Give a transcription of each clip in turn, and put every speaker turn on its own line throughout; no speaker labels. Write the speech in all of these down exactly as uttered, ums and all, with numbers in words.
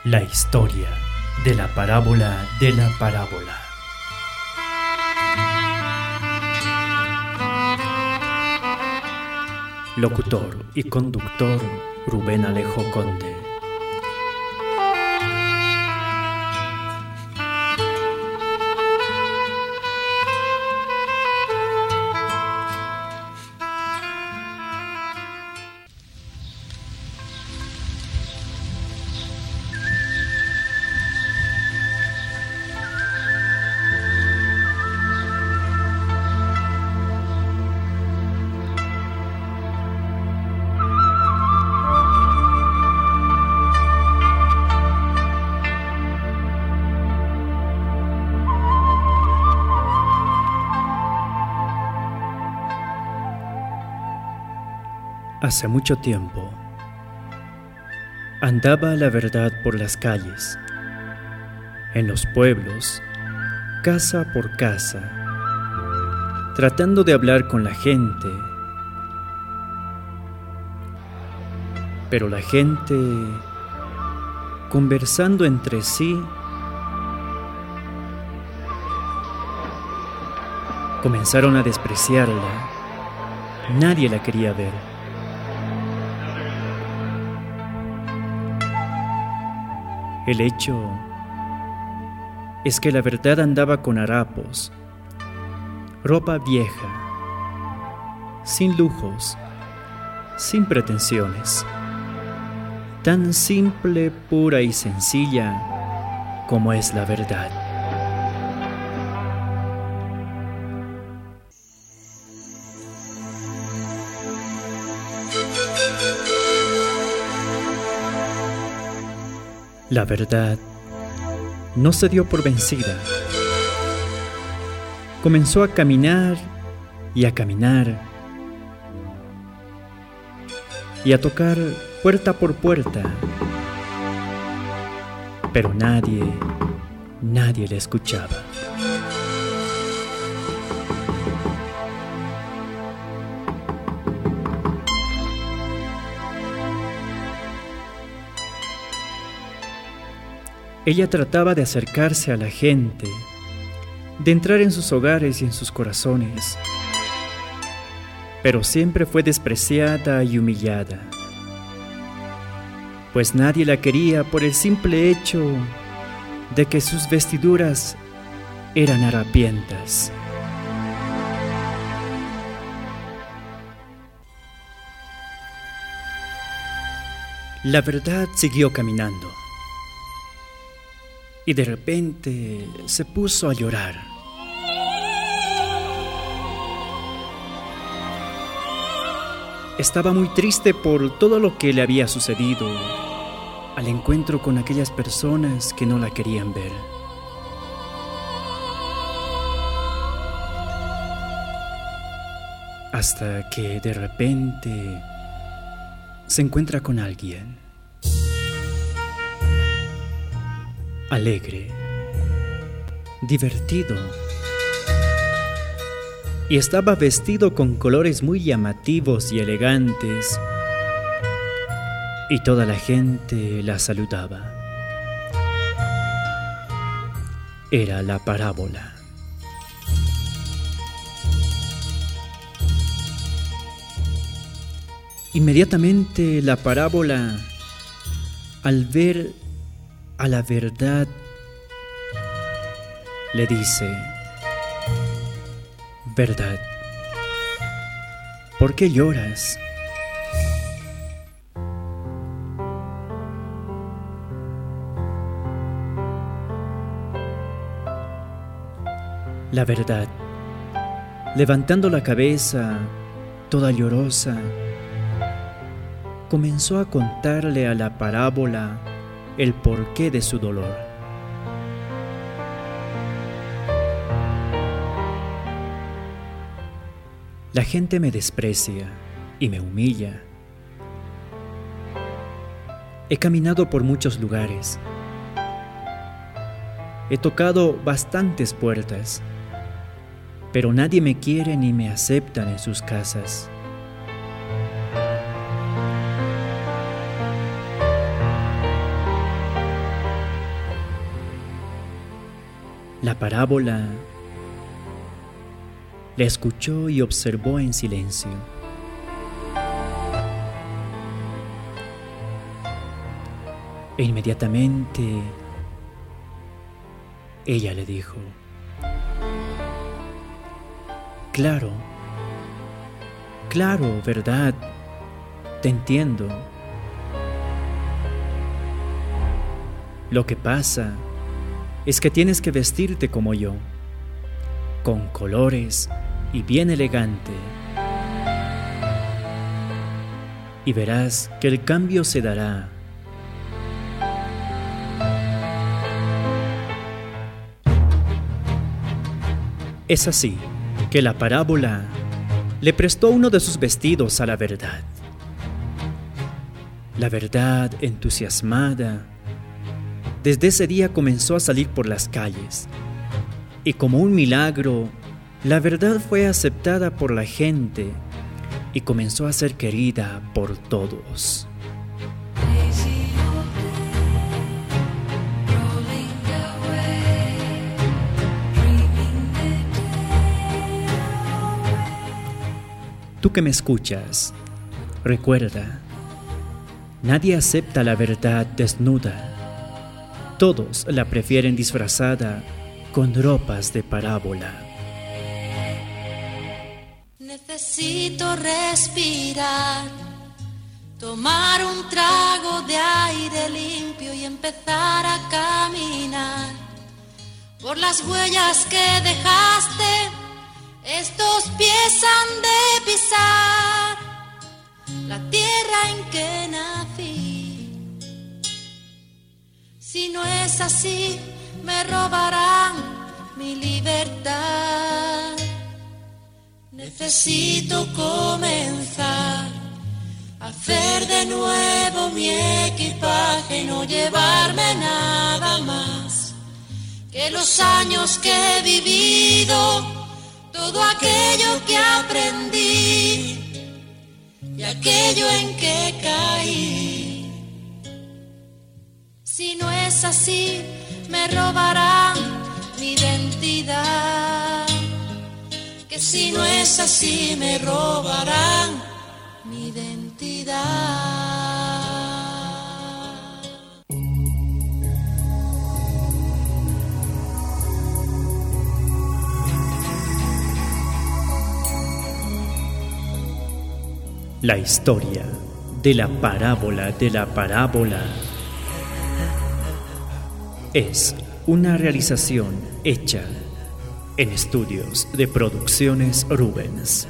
La historia de la parábola de la parábola. Locutor y conductor Rubén Alejo Conde. Hace mucho tiempo, andaba la verdad por las calles, en los pueblos, casa por casa, tratando de hablar con la gente. Pero la gente, conversando entre sí, comenzaron a despreciarla. Nadie la quería ver. El hecho es que la verdad andaba con harapos, ropa vieja, sin lujos, sin pretensiones, tan simple, pura y sencilla como es la verdad. La verdad no se dio por vencida. Comenzó a caminar y a caminar y a tocar puerta por puerta. Pero nadie, nadie la escuchaba. Ella trataba de acercarse a la gente, de entrar en sus hogares y en sus corazones, pero siempre fue despreciada y humillada, pues nadie la quería por el simple hecho de que sus vestiduras eran harapientas. La verdad siguió caminando. Y de repente se puso a llorar. Estaba muy triste por todo lo que le había sucedido al encuentro con aquellas personas que no la querían ver. Hasta que de repente se encuentra con alguien. Alegre, divertido, y estaba vestido con colores muy llamativos y elegantes, y toda la gente la saludaba. Era la parábola. Inmediatamente la parábola, al ver a la verdad, le dice: verdad, ¿por qué lloras? La verdad, levantando la cabeza, toda llorosa, comenzó a contarle a la parábola el porqué de su dolor. La gente me desprecia y me humilla. He caminado por muchos lugares. He tocado bastantes puertas, pero nadie me quiere ni me aceptan en sus casas. La parábola la escuchó y observó en silencio. E inmediatamente ella le dijo: Claro, claro, verdad, te entiendo. Lo que pasa es que tienes que vestirte como yo, con colores y bien elegante. Y verás que el cambio se dará. Es así que la parábola le prestó uno de sus vestidos a la verdad. La verdad, entusiasmada, desde ese día comenzó a salir por las calles, y como un milagro, la verdad fue aceptada por la gente y comenzó a ser querida por todos. Tú que me escuchas, recuerda, nadie acepta la verdad desnuda. Todos la prefieren disfrazada con ropas de parábola.
Necesito respirar, tomar un trago de aire limpio y empezar a caminar por las huellas que dejaste. Estos pies han de pisar la tierra en que nací. Si no es así, me robarán mi libertad. Necesito comenzar a hacer de nuevo mi equipaje y no llevarme nada más que los años que he vivido. Todo aquello que aprendí y aquello en que caí. Si no es así, me robarán mi identidad. Que si no es así, me robarán mi identidad.
La historia de la parábola de la parábola es una realización hecha en estudios de Producciones Rubens.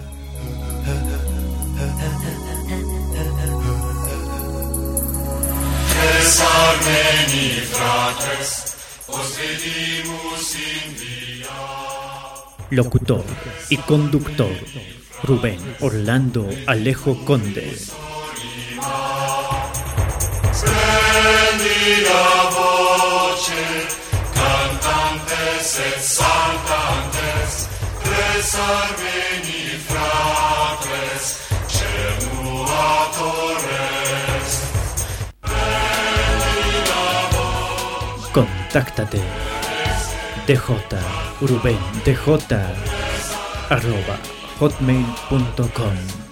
Locutor y conductor Rubén Orlando Alejo Conde.
Splendida voce, cantantes et saltantes, tres Armeni fratres, cemulatores.
Contáctate dj Rubén dj arroba hotmail punto com.